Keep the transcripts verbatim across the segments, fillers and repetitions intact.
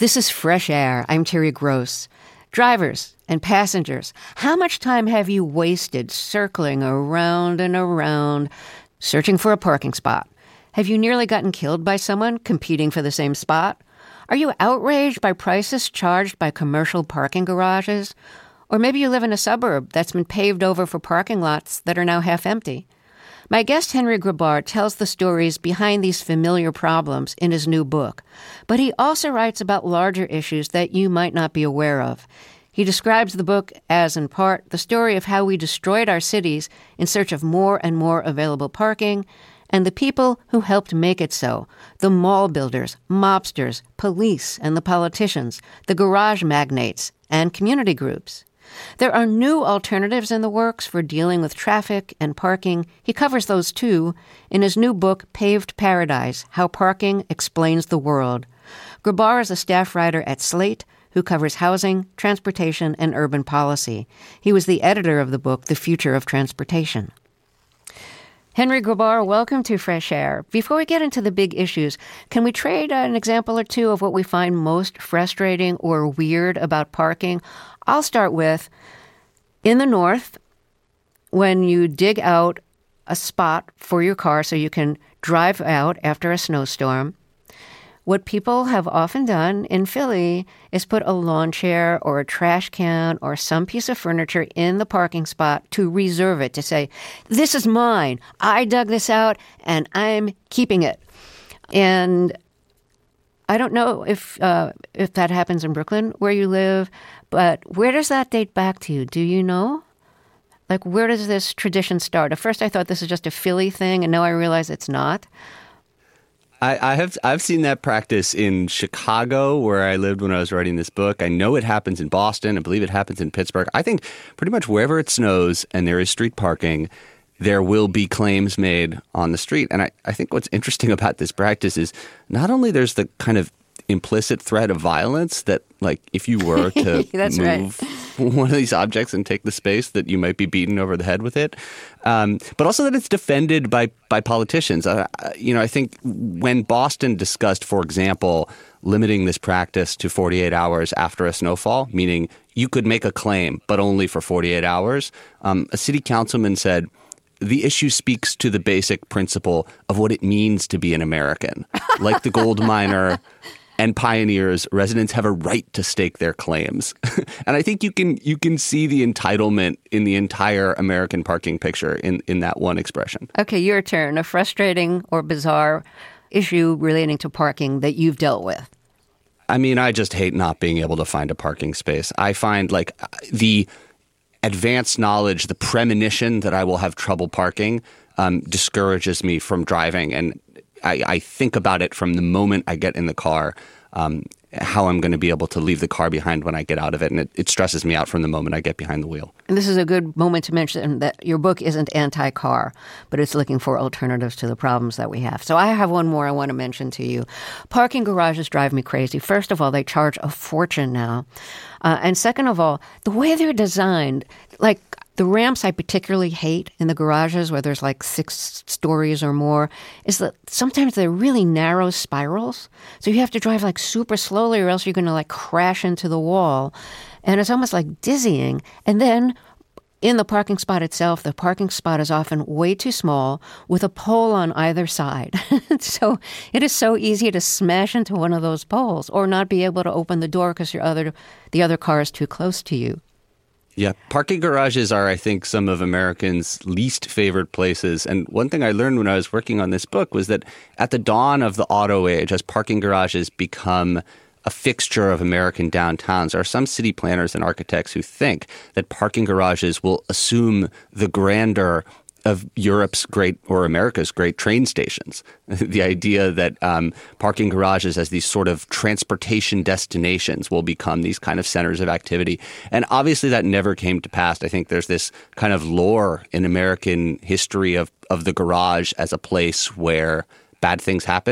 This is Fresh Air. I'm Terry Gross. Drivers and passengers, how much time have you wasted circling around and around, searching for a parking spot? Have you nearly gotten killed by someone competing for the same spot? Are you outraged by prices charged by commercial parking garages? Or maybe you live in a suburb that's been paved over for parking lots that are now half empty. My guest, Henry Grabar, tells the stories behind these familiar problems in his new book. But he also writes about larger issues that you might not be aware of. He describes the book as, in part, the story of how we destroyed our cities in search of more and more available parking, and the people who helped make it so, the mall builders, mobsters, police, and the politicians, the garage magnates, and community groups. There are new alternatives in the works for dealing with traffic and parking. He covers those too in his new book, Paved Paradise, How Parking Explains the World. Grabar is a staff writer at Slate who covers housing, transportation, and urban policy. He was the editor of the book, The Future of Transportation. Henry Grabar, welcome to Fresh Air. Before we get into the big issues, can we trade an example or two of what we find most frustrating or weird about parking? I'll start with, in the north, when you dig out a spot for your car so you can drive out after a snowstorm, what people have often done in Philly is put a lawn chair or a trash can or some piece of furniture in the parking spot to reserve it, to say, this is mine. I dug this out and I'm keeping it. And I don't know if uh, if that happens in Brooklyn, where you live, but where does that date back to? Do you know? Like, where does this tradition start? At first I thought this is just a Philly thing, and now I realize it's not. I, I have I've seen that practice in Chicago, where I lived when I was writing this book. I know it happens in Boston. I believe it happens in Pittsburgh. I think pretty much wherever it snows and there is street parking, there will be claims made on the street. And I, I think what's interesting about this practice is not only there's the kind of implicit threat of violence that, like, if you were to That's move right. one of these objects and take the space, that you might be beaten over the head with it. Um, but also that it's defended by by politicians. Uh, you know, I think when Boston discussed, for example, limiting this practice to forty-eight hours after a snowfall, meaning you could make a claim, but only for forty-eight hours, um, a city councilman said, the issue speaks to the basic principle of what it means to be an American. Like the gold miner and pioneers, residents have a right to stake their claims. And I think you can you can see the entitlement in the entire American parking picture in, in that one expression. Okay, your turn. A frustrating or bizarre issue relating to parking that you've dealt with. I mean, I just hate not being able to find a parking space. I find, like, the advanced knowledge, the premonition that I will have trouble parking um, discourages me from driving. And I, I think about it from the moment I get in the car, um, how I'm going to be able to leave the car behind when I get out of it. And it, it stresses me out from the moment I get behind the wheel. And this is a good moment to mention that your book isn't anti-car, but it's looking for alternatives to the problems that we have. So I have one more I want to mention to you. Parking garages drive me crazy. First of all, they charge a fortune now. Uh, and second of all, the way they're designed, like the ramps I particularly hate in the garages where there's like six stories or more, is that sometimes they're really narrow spirals. So you have to drive like super slowly or else you're going to like crash into the wall. And it's almost like dizzying. And then in the parking spot itself, the parking spot is often way too small with a pole on either side. So it is so easy to smash into one of those poles or not be able to open the door because your other the other car is too close to you. Yeah, parking garages are, I think, some of Americans' least favorite places. And one thing I learned when I was working on this book was that at the dawn of the auto age, as parking garages become a fixture of American downtowns, there are some city planners and architects who think that parking garages will assume the grandeur of Europe's great or America's great train stations. The idea that um, parking garages as these sort of transportation destinations will become these kind of centers of activity. And obviously that never came to pass. I think there's this kind of lore in American history of, of the garage as a place where bad things happen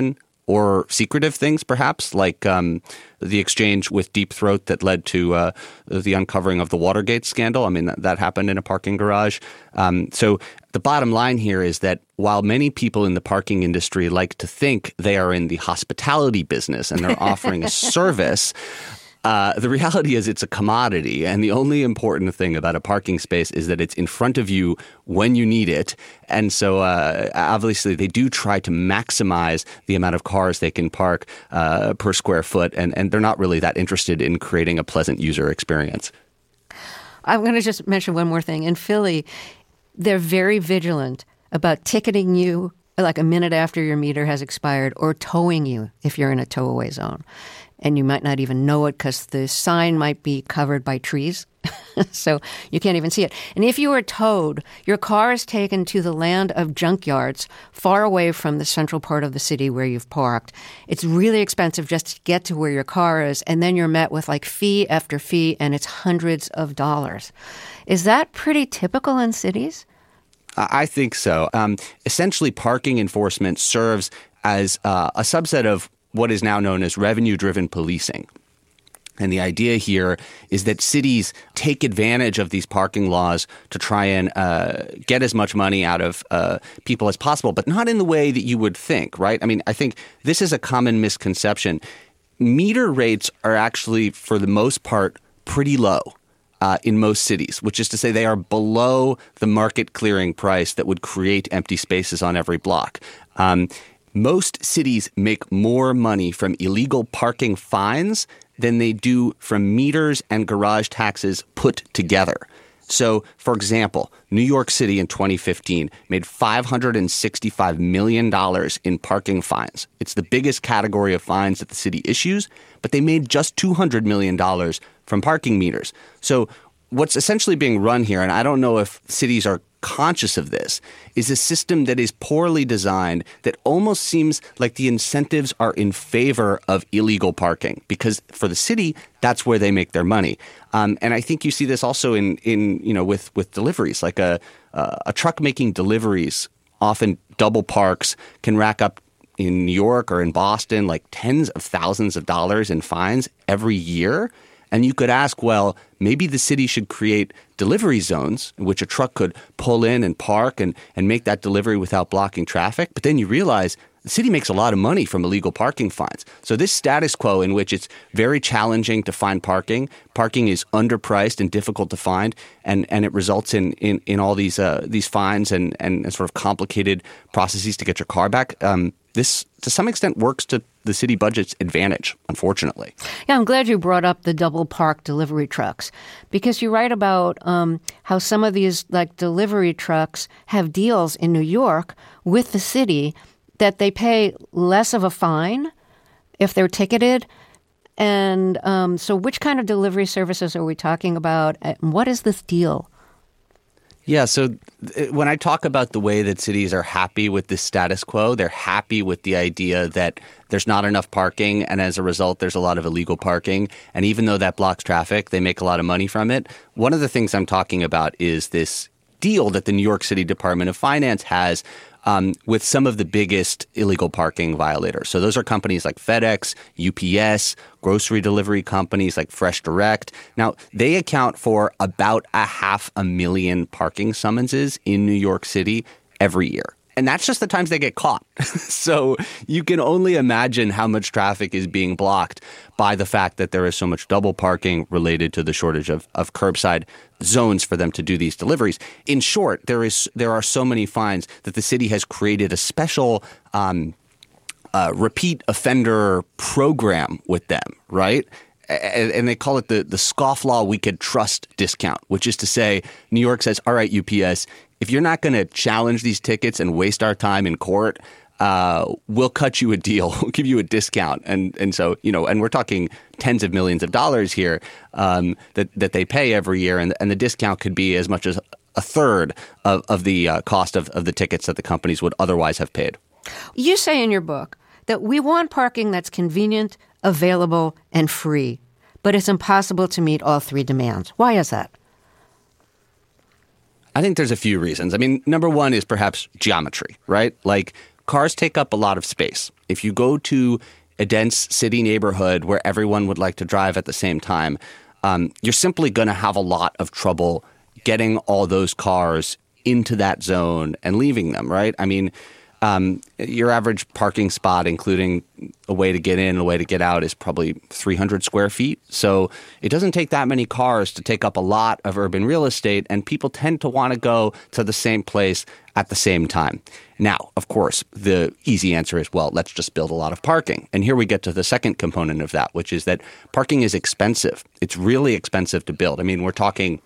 or secretive things, perhaps, like um, the exchange with Deep Throat that led to uh, the uncovering of the Watergate scandal. I mean, that, that happened in a parking garage. Um, so the bottom line here is that while many people in the parking industry like to think they are in the hospitality business and they're offering a service, Uh, the reality is it's a commodity, and the only important thing about a parking space is that it's in front of you when you need it. And so uh, obviously they do try to maximize the amount of cars they can park uh, per square foot, and, and they're not really that interested in creating a pleasant user experience. I'm going to just mention one more thing. In Philly, they're very vigilant about ticketing you like a minute after your meter has expired or towing you if you're in a tow-away zone. And you might not even know it because the sign might be covered by trees. So you can't even see it. And if you are towed, your car is taken to the land of junkyards far away from the central part of the city where you've parked. It's really expensive just to get to where your car is. And then you're met with like fee after fee, and it's hundreds of dollars. Is that pretty typical in cities? I think so. Um, essentially, parking enforcement serves as uh, a subset of what is now known as revenue-driven policing. And the idea here is that cities take advantage of these parking laws to try and uh, get as much money out of uh, people as possible, but not in the way that you would think, right? I mean, I think this is a common misconception. Meter rates are actually, for the most part, pretty low uh, in most cities, which is to say they are below the market clearing price that would create empty spaces on every block. Um, Most cities make more money from illegal parking fines than they do from meters and garage taxes put together. So, for example, New York City in twenty fifteen made five hundred sixty-five million dollars in parking fines. It's the biggest category of fines that the city issues, but they made just two hundred million dollars from parking meters. So what's essentially being run here, and I don't know if cities are conscious of this, is a system that is poorly designed that almost seems like the incentives are in favor of illegal parking because for the city, that's where they make their money. Um, and I think you see this also in, in you know, with, with deliveries, like a, uh, a truck making deliveries, often double parks, can rack up in New York or in Boston like tens of thousands of dollars in fines every year. And you could ask, well, maybe the city should create delivery zones in which a truck could pull in and park and, and make that delivery without blocking traffic. But then you realize the city makes a lot of money from illegal parking fines. So this status quo in which it's very challenging to find parking, parking is underpriced and difficult to find, and, and it results in, in, in all these uh, these fines and, and sort of complicated processes to get your car back. Um, this, to some extent, works to the city budget's advantage, unfortunately. Yeah, I'm glad you brought up the double park delivery trucks because you write about um, how some of these like delivery trucks have deals in New York with the city that they pay less of a fine if they're ticketed. And um, so which kind of delivery services are we talking about? And what is this deal? Yeah, so th- when I talk about the way that cities are happy with this status quo, they're happy with the idea that there's not enough parking, and as a result, there's a lot of illegal parking. And even though that blocks traffic, they make a lot of money from it. One of the things I'm talking about is this deal that the New York City Department of Finance has Um, with some of the biggest illegal parking violators. So those are companies like FedEx, U P S, grocery delivery companies like Fresh Direct. Now, they account for about a half a million parking summonses in New York City every year. And that's just the times they get caught. So you can only imagine how much traffic is being blocked by the fact that there is so much double parking related to the shortage of, of curbside zones for them to do these deliveries. In short, there is there are so many fines that the city has created a special um, uh, repeat offender program with them, right? And they call it the, the scofflaw we could trust discount, which is to say New York says, all right, U P S, if you're not going to challenge these tickets and waste our time in court, uh, we'll cut you a deal. We'll give you a discount. And and so, you know, and we're talking tens of millions of dollars here um, that, that they pay every year. And, and the discount could be as much as a third of, of the uh, cost of, of the tickets that the companies would otherwise have paid. You say in your book that we want parking that's convenient, available, and free, but it's impossible to meet all three demands. Why is that? I think there's a few reasons. I mean, number one is perhaps geometry, right? Like cars take up a lot of space If you go to a dense city neighborhood where everyone would like to drive at the same time, um, you're simply going to have a lot of trouble getting all those cars into that zone and leaving them, right? I mean, um, your average parking spot, including a way to get in, a way to get out, is probably three hundred square feet. So it doesn't take that many cars to take up a lot of urban real estate, and people tend to want to go to the same place at the same time. Now, of course, the easy answer is, well, let's just build a lot of parking. And here we get to the second component of that, which is that parking is expensive. It's really expensive to build. I mean, we're talking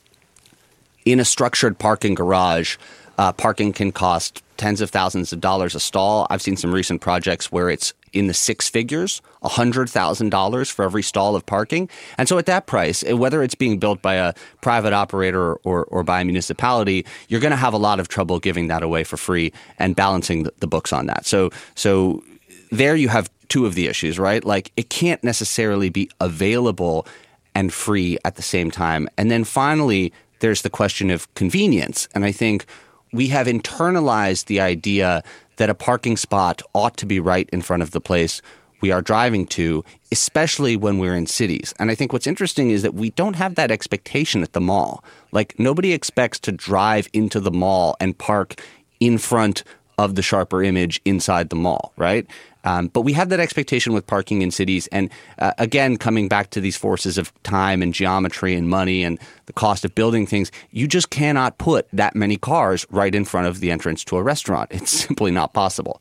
in a structured parking garage, uh, parking can cost tens of thousands of dollars a stall. I've seen some recent projects where it's in the six figures, one hundred thousand dollars for every stall of parking. And so at that price, whether it's being built by a private operator or, or by a municipality, you're going to have a lot of trouble giving that away for free and balancing the, the books on that. So, so there you have two of the issues, right? Like, it can't necessarily be available and free at the same time. And then finally, there's the question of convenience. And I think we have internalized the idea that a parking spot ought to be right in front of the place we are driving to, especially when we're in cities. And I think what's interesting is that we don't have that expectation at the mall. Like, nobody expects to drive into the mall and park in front of the Sharper Image inside the mall, right? Um, but we have that expectation with parking in cities. And uh, again, coming back to these forces of time and geometry and money and the cost of building things, you just cannot put that many cars right in front of the entrance to a restaurant. It's simply not possible.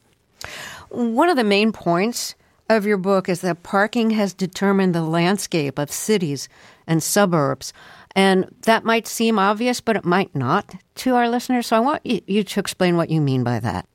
One of the main points of your book is that parking has determined the landscape of cities and suburbs. And that might seem obvious, but it might not to our listeners. So I want you to explain what you mean by that.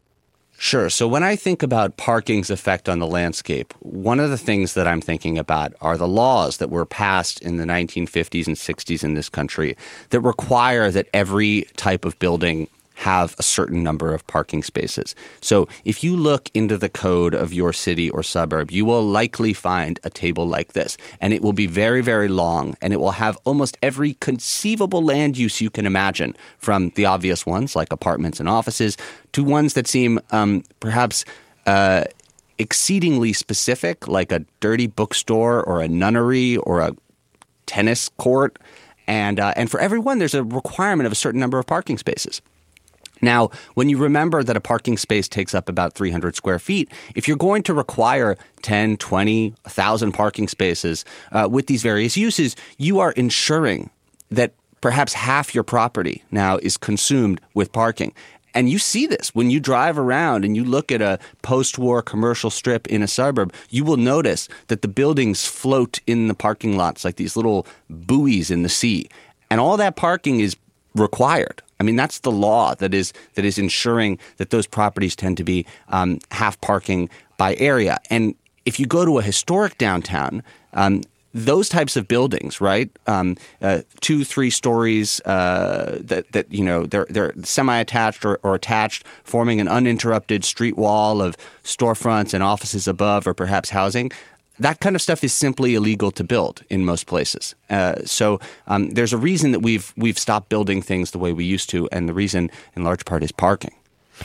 Sure. So when I think about parking's effect on the landscape, one of the things that I'm thinking about are the laws that were passed in the nineteen fifties and sixties in this country that require that every type of building have a certain number of parking spaces. So if you look into the code of your city or suburb, you will likely find a table like this, and it will be very, very long, and it will have almost every conceivable land use you can imagine, from the obvious ones like apartments and offices to ones that seem um, perhaps uh, exceedingly specific, like a dirty bookstore or a nunnery or a tennis court. And, uh, and for everyone, there's a requirement of a certain number of parking spaces. Now, when you remember that a parking space takes up about three hundred square feet, if you're going to require ten, twenty, one thousand parking spaces uh, with these various uses, you are ensuring that perhaps half your property now is consumed with parking. And you see this when you drive around and you look at a post-war commercial strip in a suburb, you will notice that the buildings float in the parking lots like these little buoys in the sea. And all that parking is required. I mean, that's the law that is that is ensuring that those properties tend to be um, half parking by area. And if you go to a historic downtown, um, those types of buildings, right, um, uh, two, three stories uh, that that you know they're they're semi-attached or, or attached, forming an uninterrupted street wall of storefronts and offices above, or perhaps housing. That kind of stuff is simply illegal to build in most places. Uh, so um, there's a reason that we've we've stopped building things the way we used to, and the reason, in large part, is parking.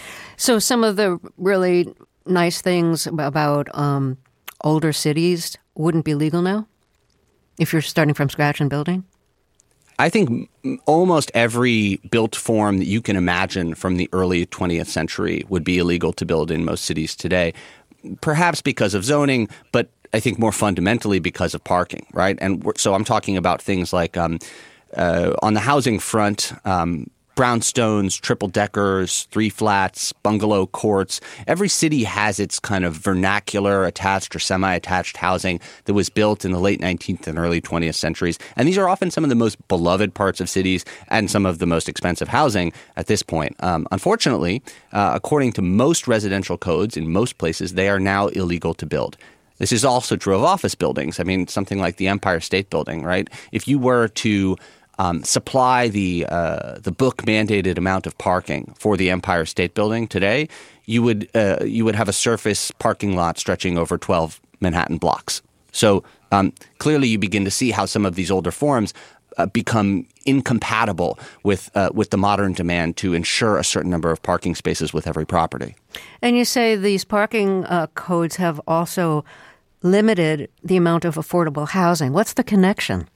So some of the really nice things about um, older cities wouldn't be legal now, if you're starting from scratch and building? I think almost every built form that you can imagine from the early twentieth century would be illegal to build in most cities today, perhaps because of zoning, but I think more fundamentally because of parking, right? And so I'm talking about things like um, uh, on the housing front, um, brownstones, triple deckers, three flats, bungalow courts. Every city has its kind of vernacular attached or semi-attached housing that was built in the late nineteenth and early twentieth centuries. And these are often some of the most beloved parts of cities and some of the most expensive housing at this point. Um, unfortunately, uh, according to most residential codes in most places, they are now illegal to build. This is also true of office buildings. I mean, something like the Empire State Building, right? If you were to um, supply the uh, the book mandated amount of parking for the Empire State Building today, you would uh, you would have a surface parking lot stretching over twelve Manhattan blocks. So um, clearly, you begin to see how some of these older forms uh, become incompatible with uh, with the modern demand to ensure a certain number of parking spaces with every property. And you say these parking uh, codes have also limited the amount of affordable housing. What's the connection?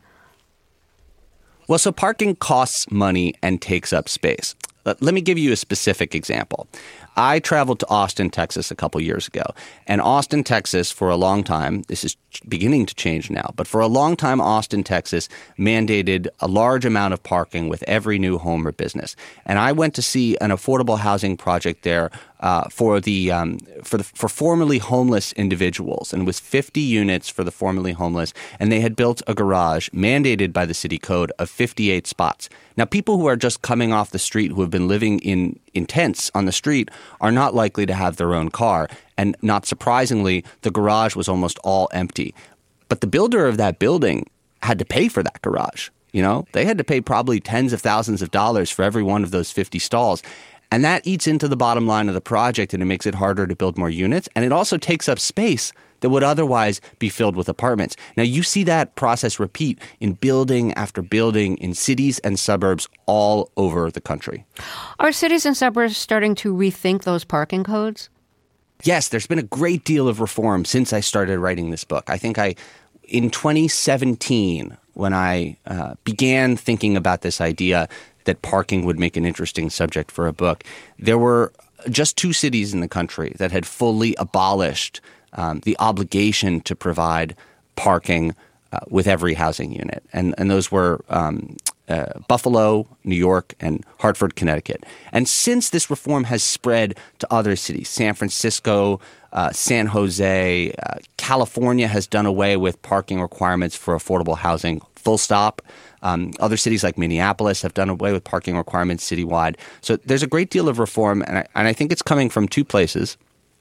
Well, so parking costs money and takes up space. Let me give you a specific example. I traveled to Austin, Texas a couple years ago. And Austin, Texas, for a long time, this is beginning to change now, but for a long time, Austin, Texas mandated a large amount of parking with every new home or business. And I went to see an affordable housing project there uh, for the um, for the for formerly homeless individuals, and it was fifty units for the formerly homeless. And they had built a garage mandated by the city code of fifty-eight spots. Now, people who are just coming off the street, who have been living in, in tents on the street, are not likely to have their own car. And not surprisingly, the garage was almost all empty. But the builder of that building had to pay for that garage. You know, they had to pay probably tens of thousands of dollars for every one of those fifty stalls. And that eats into the bottom line of the project, and it makes it harder to build more units. And it also takes up space that would otherwise be filled with apartments. Now, you see that process repeat in building after building in cities and suburbs all over the country. Are cities and suburbs starting to rethink those parking codes? Yes, there's been a great deal of reform since I started writing this book. I think I, in twenty seventeen, when I uh, began thinking about this idea that parking would make an interesting subject for a book, there were just two cities in the country that had fully abolished um, the obligation to provide parking uh, with every housing unit. And, and those were um, uh, Buffalo, New York, and Hartford, Connecticut. And since this reform has spread to other cities, San Francisco, uh, San Jose, uh, California has done away with parking requirements for affordable housing, full stop. Um, other cities like Minneapolis have done away with parking requirements citywide. So there's a great deal of reform, and I, and I think it's coming from two places.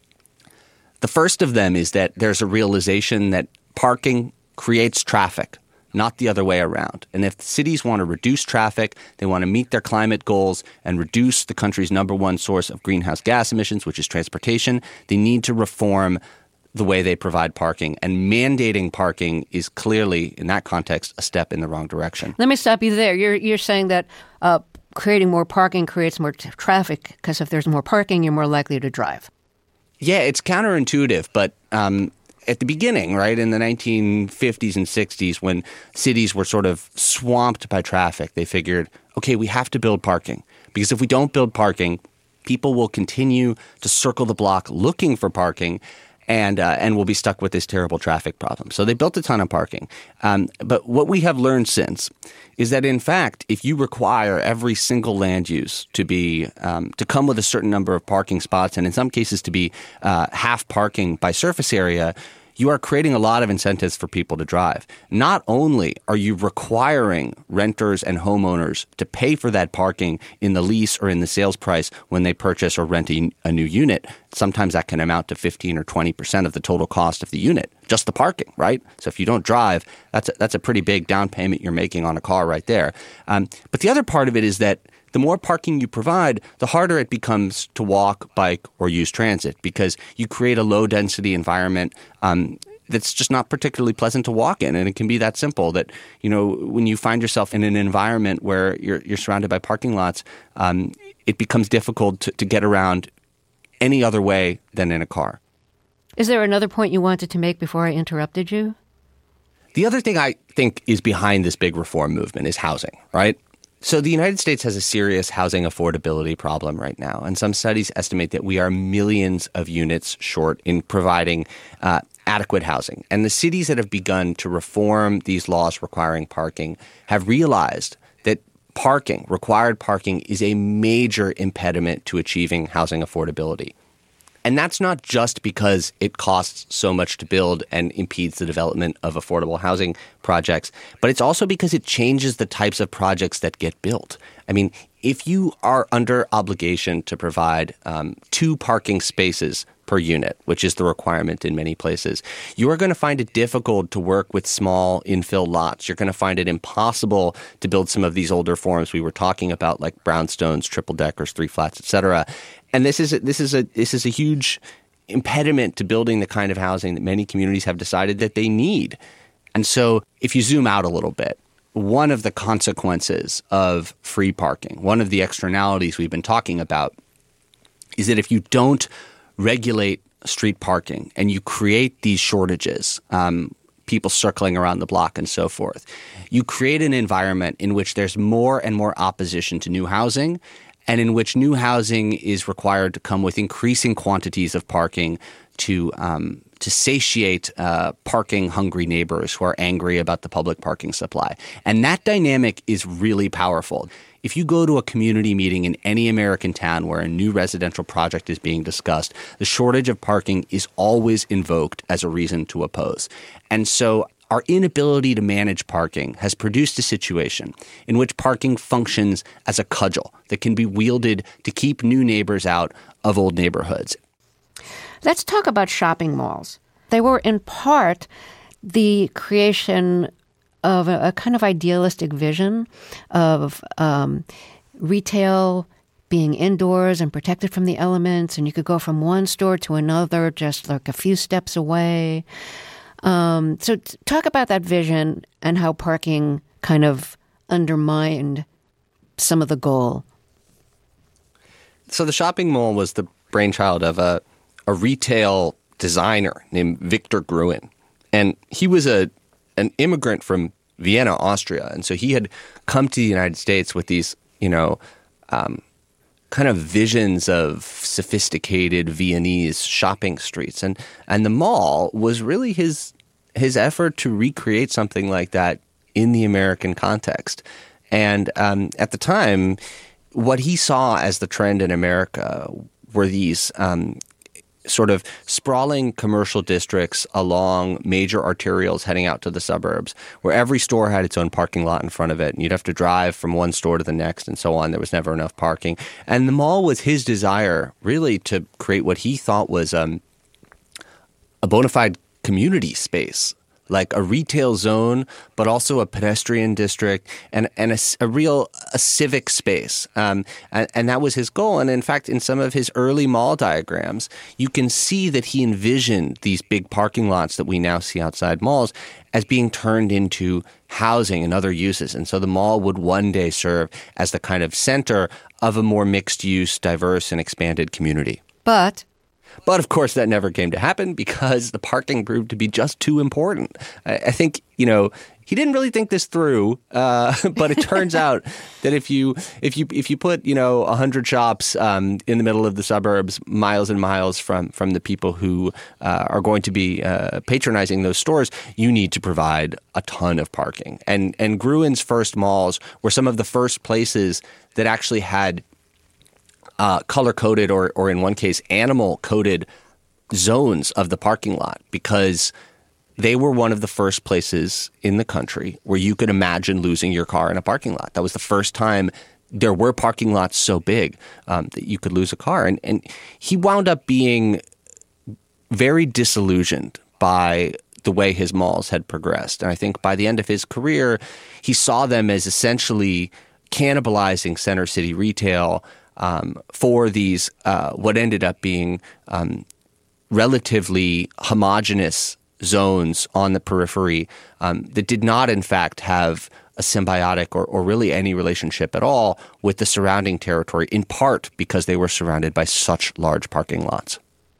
The first of them is that there's a realization that parking creates traffic, not the other way around. And if cities want to reduce traffic, they want to meet their climate goals and reduce the country's number one source of greenhouse gas emissions, which is transportation, they need to reform the way they provide parking. And mandating parking is clearly, in that context, a step in the wrong direction. Let me stop you there. You're you're saying that uh, creating more parking creates more t- traffic, because if there's more parking, you're more likely to drive. Yeah, it's counterintuitive, but um, at the beginning, right, in the nineteen fifties and sixties, when cities were sort of swamped by traffic, they figured, okay, we have to build parking. Because if we don't build parking, people will continue to circle the block looking for parking, and uh, and we'll be stuck with this terrible traffic problem. So they built a ton of parking. Um, but what we have learned since is that, in fact, if you require every single land use to be um, to come with a certain number of parking spots, and in some cases to be uh, half parking by surface area, you are creating a lot of incentives for people to drive. Not only are you requiring renters and homeowners to pay for that parking in the lease or in the sales price when they purchase or rent a, a new unit. Sometimes that can amount to fifteen or twenty percent of the total cost of the unit, just the parking, right? So if you don't drive, that's a, that's a pretty big down payment you're making on a car right there. Um, but the other part of it is that the more parking you provide, the harder it becomes to walk, bike, or use transit, because you create a low-density environment um, that's just not particularly pleasant to walk in. And it can be that simple that, you know, when you find yourself in an environment where you're you're surrounded by parking lots, um, it becomes difficult to, to get around any other way than in a car. Is there another point you wanted to make before I interrupted you? The other thing I think is behind this big reform movement is housing, right? So the United States has a serious housing affordability problem right now, and some studies estimate that we are millions of units short in providing uh, adequate housing. And the cities that have begun to reform these laws requiring parking have realized that parking, required parking, is a major impediment to achieving housing affordability. And that's not just because it costs so much to build and impedes the development of affordable housing projects, but it's also because it changes the types of projects that get built. I mean, if you are under obligation to provide um, two parking spaces per unit, which is the requirement in many places, you are going to find it difficult to work with small infill lots. You're going to find it impossible to build some of these older forms we were talking about, like brownstones, triple deckers, three flats, et cetera. And this is a, this is a this is a huge impediment to building the kind of housing that many communities have decided that they need. And so if you zoom out a little bit, one of the consequences of free parking, one of the externalities we've been talking about, is that if you don't regulate street parking and you create these shortages, um, people circling around the block and so forth, you create an environment in which there's more and more opposition to new housing, and in which new housing is required to come with increasing quantities of parking to um, to satiate uh, parking-hungry neighbors who are angry about the public parking supply. And that dynamic is really powerful. If you go to a community meeting in any American town where a new residential project is being discussed, the shortage of parking is always invoked as a reason to oppose. And so our inability to manage parking has produced a situation in which parking functions as a cudgel that can be wielded to keep new neighbors out of old neighborhoods. Let's talk about shopping malls. They were in part the creation of a, a kind of idealistic vision of um, retail being indoors and protected from the elements, and you could go from one store to another just like a few steps away. Um, so t- talk about that vision and how parking kind of undermined some of the goal. So the shopping mall was the brainchild of a, a retail designer named Victor Gruen. And he was a an immigrant from Vienna, Austria. And so he had come to the United States with these, you know, um, kind of visions of sophisticated Viennese shopping streets. And and the mall was really his his effort to recreate something like that in the American context. And um, at the time, what he saw as the trend in America were these um, sort of sprawling commercial districts along major arterials heading out to the suburbs, where every store had its own parking lot in front of it, and you'd have to drive from one store to the next and so on. There was never enough parking. And the mall was his desire, really, to create what he thought was um, a bona fide community space, like a retail zone, but also a pedestrian district and, and a, a real a civic space. Um, and, and that was his goal. And in fact, in some of his early mall diagrams, you can see that he envisioned these big parking lots that we now see outside malls as being turned into housing and other uses. And so the mall would one day serve as the kind of center of a more mixed-use, diverse, and expanded community. But... But, of course, that never came to happen because the parking proved to be just too important. I, I think, you know, he didn't really think this through, uh, but it turns out that if you if you if you put, you know, one hundred shops um, in the middle of the suburbs, miles and miles from from the people who uh, are going to be uh, patronizing those stores, you need to provide a ton of parking. And and Gruen's first malls were some of the first places that actually had Uh, color-coded or, or in one case, animal-coded zones of the parking lot, because they were one of the first places in the country where you could imagine losing your car in a parking lot. That was the first time there were parking lots so big um, that you could lose a car. And, and he wound up being very disillusioned by the way his malls had progressed. And I think by the end of his career, he saw them as essentially cannibalizing center city retail Um, for these, uh, what ended up being um, relatively homogenous zones on the periphery um, that did not, in fact, have a symbiotic or, or really any relationship at all with the surrounding territory, in part because they were surrounded by such large parking lots.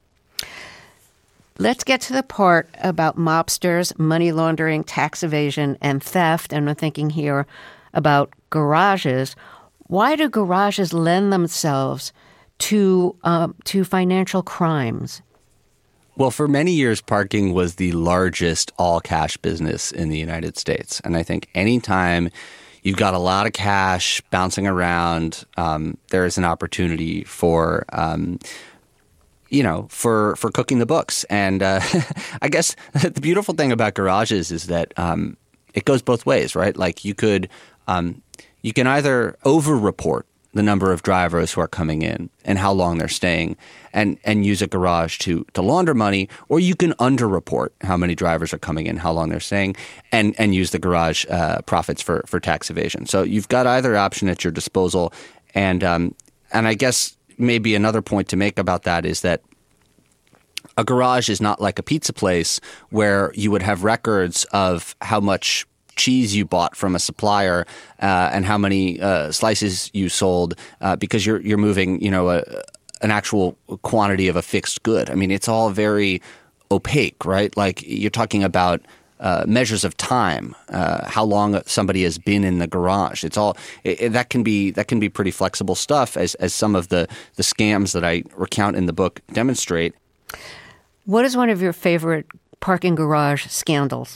Let's get to the part about mobsters, money laundering, tax evasion, and theft. And I'm thinking here about garages. Why do garages lend themselves to um, to financial crimes? Well, for many years, parking was the largest all-cash business in the United States. And I think anytime you've got a lot of cash bouncing around, um, there is an opportunity for um, you know, for, for cooking the books. And uh, I guess the beautiful thing about garages is that um, it goes both ways, right? Like you could um, you can either over-report the number of drivers who are coming in and how long they're staying and, and use a garage to, to launder money, or you can under-report how many drivers are coming in, how long they're staying, and, and use the garage uh, profits for, for tax evasion. So you've got either option at your disposal. And um, and I guess maybe another point to make about that is that a garage is not like a pizza place where you would have records of how much cheese you bought from a supplier uh, and how many uh, slices you sold uh, because you're you're moving, you know, a, an actual quantity of a fixed good. I mean, it's all very opaque, right? Like you're talking about uh, measures of time, uh, how long somebody has been in the garage. It's all it, it, that can be that can be pretty flexible stuff, as as some of the the scams that I recount in the book demonstrate. What is one of your favorite parking garage scandals?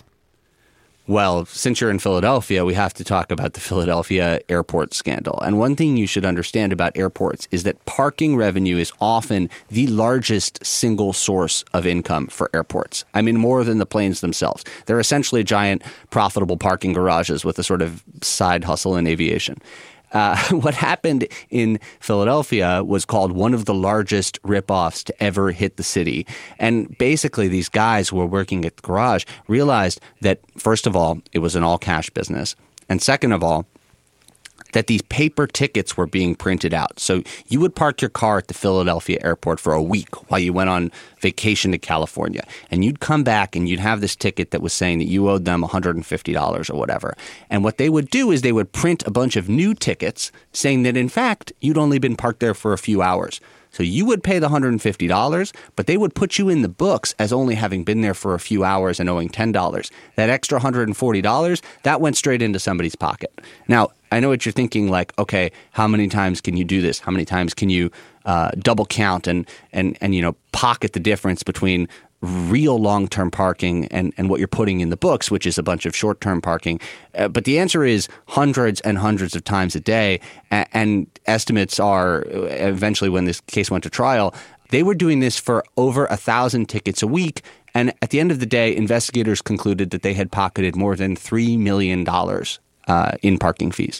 Well, since you're in Philadelphia, we have to talk about the Philadelphia airport scandal. And one thing you should understand about airports is that parking revenue is often the largest single source of income for airports. I mean, more than the planes themselves. They're essentially giant profitable parking garages with a sort of side hustle in aviation. Uh, what happened in Philadelphia was called one of the largest ripoffs to ever hit the city. And basically, these guys who were working at the garage realized that, first of all, it was an all-cash business. And second of all, that these paper tickets were being printed out. So you would park your car at the Philadelphia airport for a week while you went on vacation to California. And you'd come back and you'd have this ticket that was saying that you owed them one hundred fifty dollars or whatever. And what they would do is they would print a bunch of new tickets saying that, in fact, you'd only been parked there for a few hours. So you would pay the one hundred fifty dollars, but they would put you in the books as only having been there for a few hours and owing ten dollars. That extra one hundred forty dollars, that went straight into somebody's pocket. Now, I know what you're thinking, like, okay, how many times can you do this? How many times can you uh, double count and, and, and, you know, pocket the difference between real long-term parking and, and what you're putting in the books, which is a bunch of short-term parking. Uh, but the answer is hundreds and hundreds of times a day. And, and estimates are, eventually when this case went to trial, they were doing this for over a thousand tickets a week. And at the end of the day, investigators concluded that they had pocketed more than three million dollars uh, in parking fees.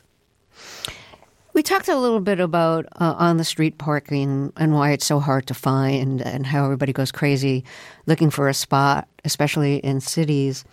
We talked a little bit about uh, on-the-street parking and why it's so hard to find and how everybody goes crazy looking for a spot, especially in cities.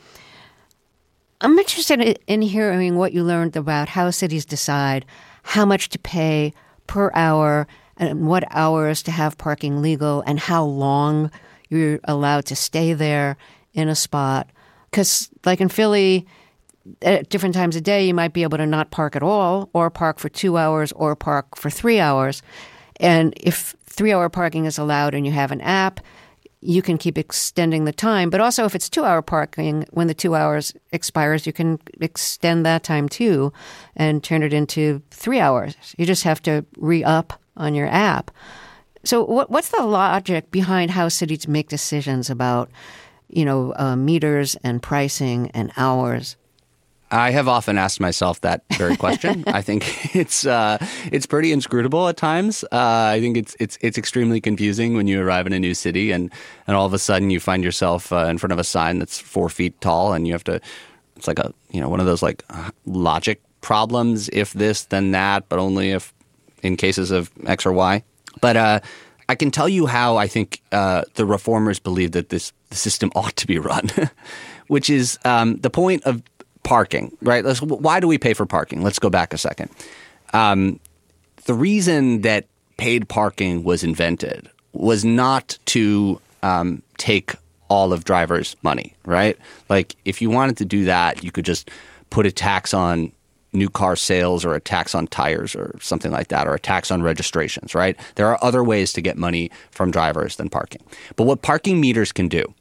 I'm interested in hearing what you learned about how cities decide how much to pay per hour and what hours to have parking legal and how long you're allowed to stay there in a spot. Because like in Philly, at different times of day, you might be able to not park at all or park for two hours or park for three hours. And if three-hour parking is allowed and you have an app, you can keep extending the time. But also if it's two-hour parking, when the two hours expires, you can extend that time too and turn it into three hours. You just have to re-up on your app. So what, what's the logic behind how cities make decisions about, you know, uh, meters and pricing and hours? I have often asked myself that very question. I think it's uh, it's pretty inscrutable at times. Uh, I think it's it's it's extremely confusing when you arrive in a new city and, and all of a sudden you find yourself uh, in front of a sign that's four feet tall and you have to. It's like a you know one of those like logic problems. If this, then that, but only if in cases of X or Y. But uh, I can tell you how I think uh, the reformers believe that this the system ought to be run, which is um, the point of parking, right? Let's, why do we pay for parking? Let's go back a second. Um, the reason that paid parking was invented was not to um, take all of drivers' money, right? Like if you wanted to do that, you could just put a tax on new car sales or a tax on tires or something like that, or a tax on registrations, right? There are other ways to get money from drivers than parking. But what parking meters can do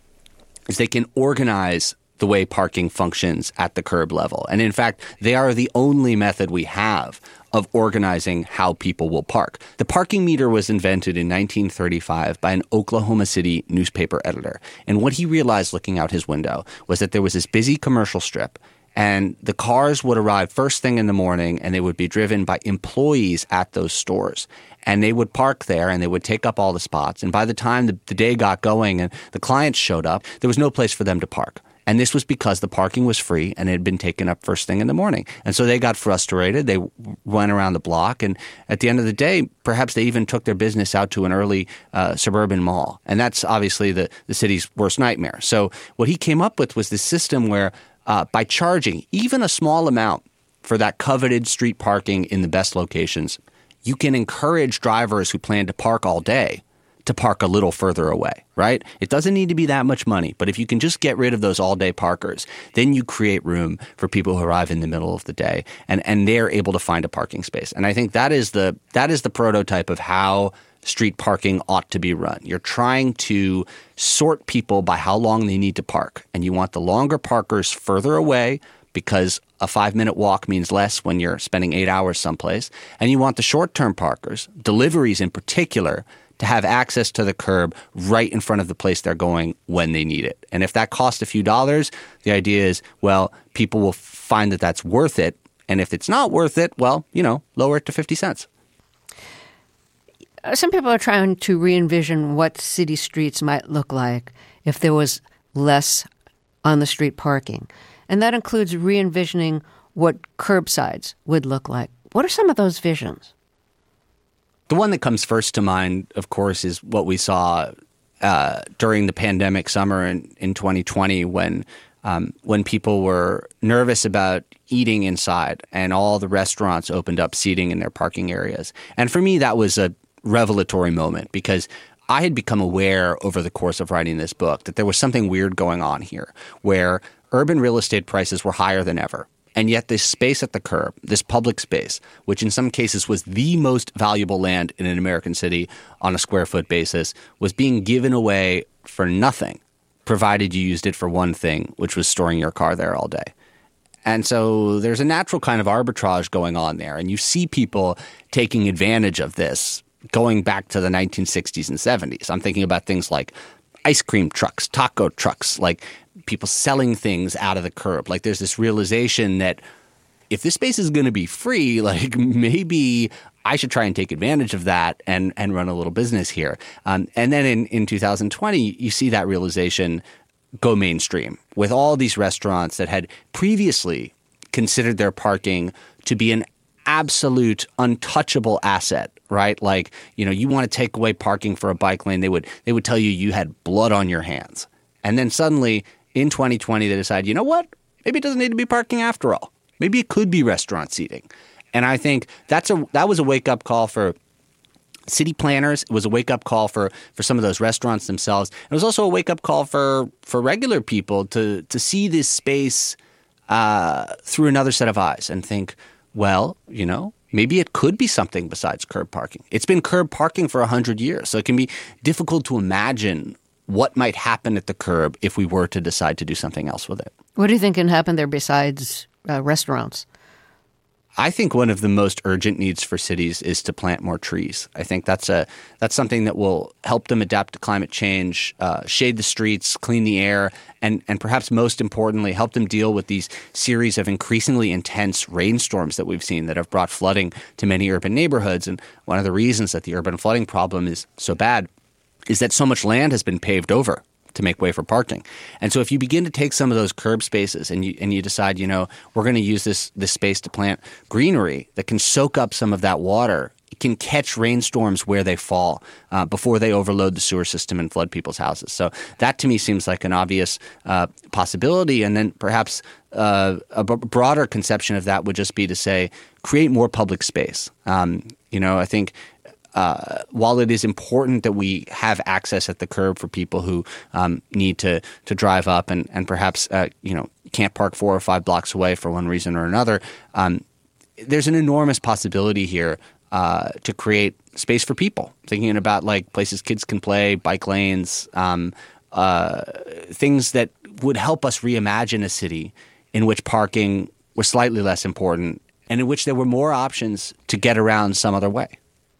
is they can organize the way parking functions at the curb level. And in fact, they are the only method we have of organizing how people will park. The parking meter was invented in nineteen thirty-five by an Oklahoma City newspaper editor. And what he realized looking out his window was that there was this busy commercial strip and the cars would arrive first thing in the morning and they would be driven by employees at those stores. And they would park there and they would take up all the spots. And by the time the, the day got going and the clients showed up, there was no place for them to park. And this was because the parking was free and it had been taken up first thing in the morning. And so they got frustrated. They went around the block. And at the end of the day, perhaps they even took their business out to an early uh, suburban mall. And that's obviously the, the city's worst nightmare. So what he came up with was this system where uh, by charging even a small amount for that coveted street parking in the best locations, you can encourage drivers who plan to park all day to park a little further away, right? It doesn't need to be that much money, but if you can just get rid of those all-day parkers, then you create room for people who arrive in the middle of the day, and, and they're able to find a parking space. And I think that is the that is the prototype of how street parking ought to be run. You're trying to sort people by how long they need to park, and you want the longer parkers further away because a five-minute walk means less when you're spending eight hours someplace, and you want the short-term parkers, deliveries in particular, to have access to the curb right in front of the place they're going when they need it. And if that costs a few dollars, the idea is, well, people will find that that's worth it. And if it's not worth it, well, you know, lower it to fifty cents. Some people are trying to re-envision what city streets might look like if there was less on-the-street parking. And that includes re-envisioning what curbsides would look like. What are some of those visions? The one that comes first to mind, of course, is what we saw uh, during the pandemic summer in, in twenty twenty when um, when people were nervous about eating inside and all the restaurants opened up seating in their parking areas. And for me, that was a revelatory moment because I had become aware over the course of writing this book that there was something weird going on here where urban real estate prices were higher than ever. And yet this space at the curb, this public space, which in some cases was the most valuable land in an American city on a square foot basis, was being given away for nothing, provided you used it for one thing, which was storing your car there all day. And so there's a natural kind of arbitrage going on there. And you see people taking advantage of this going back to the nineteen sixties and seventies. I'm thinking about things like ice cream trucks, taco trucks, like people selling things out of the curb. Like there's this realization that if this space is going to be free, like maybe I should try and take advantage of that and, and run a little business here. Um, and then in, in two thousand twenty, you see that realization go mainstream with all these restaurants that had previously considered their parking to be an absolute untouchable asset, right? Like, you know, you want to take away parking for a bike lane, they would they would tell you you had blood on your hands. And then suddenly in twenty twenty, they decide, you know what? Maybe it doesn't need to be parking after all. Maybe it could be restaurant seating. And I think that's a that was a wake-up call for city planners. It was a wake-up call for for some of those restaurants themselves. It was also a wake-up call for for regular people to to see this space uh, through another set of eyes and think, well, you know, maybe it could be something besides curb parking. It's been curb parking for one hundred years, so it can be difficult to imagine what might happen at the curb if we were to decide to do something else with it. What do you think can happen there besides uh, restaurants? I think one of the most urgent needs for cities is to plant more trees. I think that's a that's something that will help them adapt to climate change, uh, shade the streets, clean the air, and and perhaps most importantly, help them deal with these series of increasingly intense rainstorms that we've seen that have brought flooding to many urban neighborhoods. And one of the reasons that the urban flooding problem is so bad is that so much land has been paved over to make way for parking. And so if you begin to take some of those curb spaces and you and you decide, you know, we're going to use this this space to plant greenery that can soak up some of that water, it can catch rainstorms where they fall uh, before they overload the sewer system and flood people's houses. So that to me seems like an obvious uh, possibility. And then perhaps uh, a b- broader conception of that would just be to say, create more public space. Um, you know, I think Uh, while it is important that we have access at the curb for people who um, need to to drive up and and perhaps uh, you know can't park four or five blocks away for one reason or another, um, there's an enormous possibility here uh, to create space for people. Thinking about like places kids can play, bike lanes, um, uh, things that would help us reimagine a city in which parking was slightly less important and in which there were more options to get around some other way.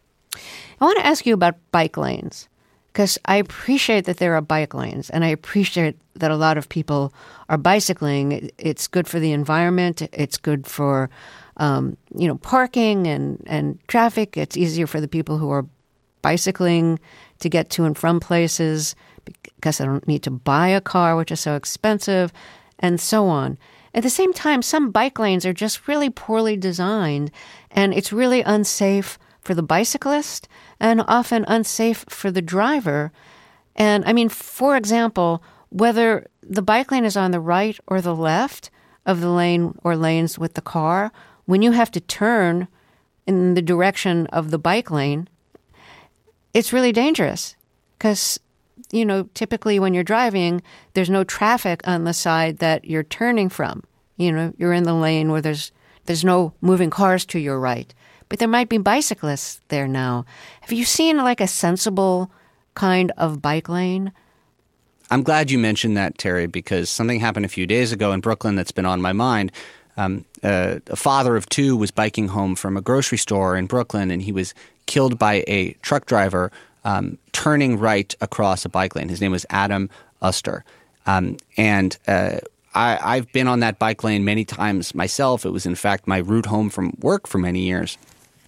I want to ask you about bike lanes because I appreciate that there are bike lanes and I appreciate that a lot of people are bicycling. It's good for the environment. It's good for, um, you know, parking and, and traffic. It's easier for the people who are bicycling to get to and from places because they don't need to buy a car, which is so expensive, and so on. At the same time, some bike lanes are just really poorly designed and it's really unsafe for the bicyclist and often unsafe for the driver. And I mean, for example, whether the bike lane is on the right or the left of the lane or lanes with the car, when you have to turn in the direction of the bike lane, it's really dangerous. Because, you know, typically when you're driving, there's no traffic on the side that you're turning from. You know, you're in the lane where there's there's no moving cars to your right. But there might be bicyclists there now. Have you seen like a sensible kind of bike lane? I'm glad you mentioned that, Terry, because something happened a few days ago in Brooklyn that's been on my mind. Um, uh, a father of two was biking home from a grocery store in Brooklyn, and he was killed by a truck driver um, turning right across a bike lane. His name was Adam Uster. Um, and uh, I, I've been on that bike lane many times myself. It was, in fact, my route home from work for many years.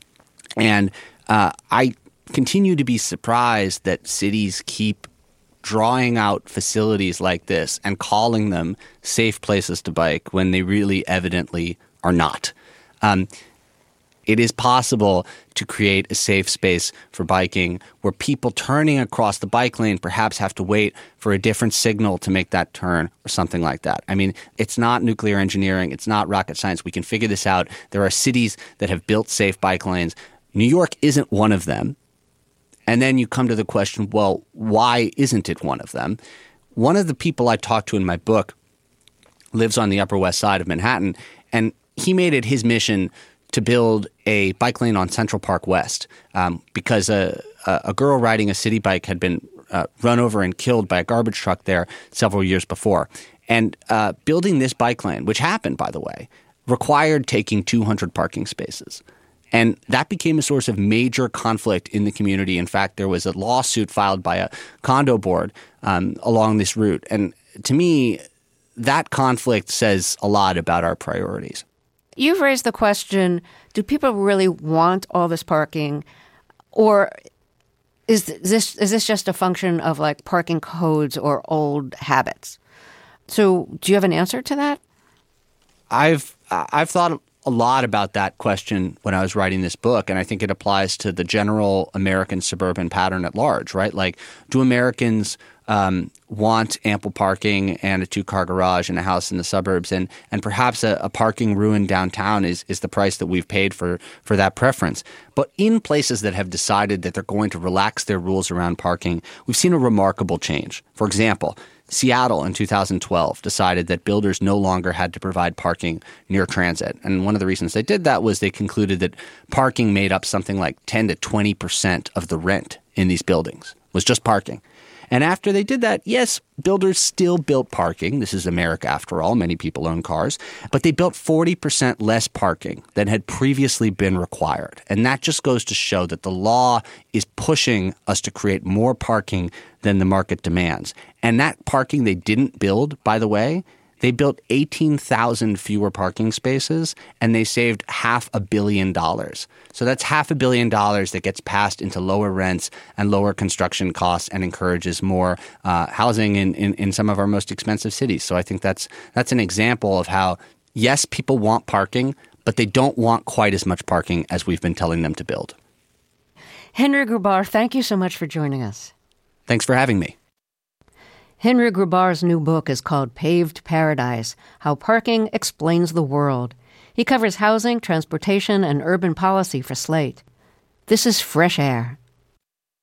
And uh, I continue to be surprised that cities keep drawing out facilities like this and calling them safe places to bike when they really evidently are not. Um, it is possible to create a safe space for biking where people turning across the bike lane perhaps have to wait for a different signal to make that turn or something like that. I mean, it's not nuclear engineering. It's not rocket science. We can figure this out. There are cities that have built safe bike lanes. New York isn't one of them. And then you come to the question, well, why isn't it one of them? One of the people I talked to in my book lives on the Upper West Side of Manhattan, and he made it his mission to build a bike lane on Central Park West um, because a, a girl riding a city bike had been uh, run over and killed by a garbage truck there several years before. And uh, building this bike lane, which happened, by the way, required taking two hundred parking spaces. And that became a source of major conflict in the community. In fact, there was a lawsuit filed by a condo board um, along this route. And to me, that conflict says a lot about our priorities. You've raised the question, do people really want all this parking? Or is this is this just a function of like parking codes or old habits? So do you have an answer to that? I've I've thought a lot about that question when I was writing this book, and I think it applies to the general American suburban pattern at large, right? Like, do Americans um, want ample parking and a two-car garage and a house in the suburbs, and and perhaps a, a parking ruin downtown is is the price that we've paid for for that preference. But in places that have decided that they're going to relax their rules around parking, we've seen a remarkable change. For example, Seattle in two thousand twelve decided that builders no longer had to provide parking near transit. And one of the reasons they did that was they concluded that parking made up something like ten to twenty percent of the rent in these buildings, was just parking. And after they did that, yes, builders still built parking. This is America after all. Many people own cars. But they built forty percent less parking than had previously been required. And that just goes to show that the law is pushing us to create more parking than the market demands. And that parking they didn't build, by the way, they built eighteen thousand fewer parking spaces, and they saved half a billion dollars. So that's half a billion dollars that gets passed into lower rents and lower construction costs and encourages more uh, housing in, in, in some of our most expensive cities. So I think that's that's an example of how, yes, people want parking, but they don't want quite as much parking as we've been telling them to build. Henry Grubar, thank you so much for joining us. Thanks for having me. Henry Grubar's new book is called Paved Paradise: How Parking Explains the World. He covers housing, transportation, and urban policy for Slate. This is Fresh Air.